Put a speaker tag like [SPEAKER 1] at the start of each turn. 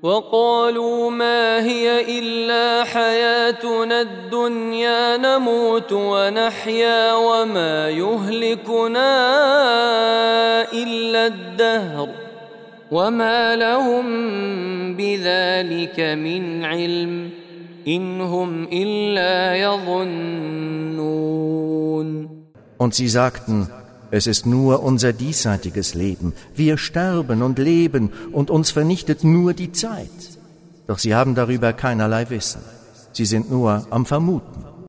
[SPEAKER 1] وقالوا ما هي إلا حياتنا الدنيا نموت ونحيا وما يهلكنا إلا الدهر وما لهم بذلك من علم إن هم إلا يظنون.
[SPEAKER 2] Und sie sagten, es ist nur unser diesseitiges Leben. Wir sterben und leben und uns vernichtet nur die Zeit. Doch sie haben darüber keinerlei Wissen. Sie sind nur am Vermuten.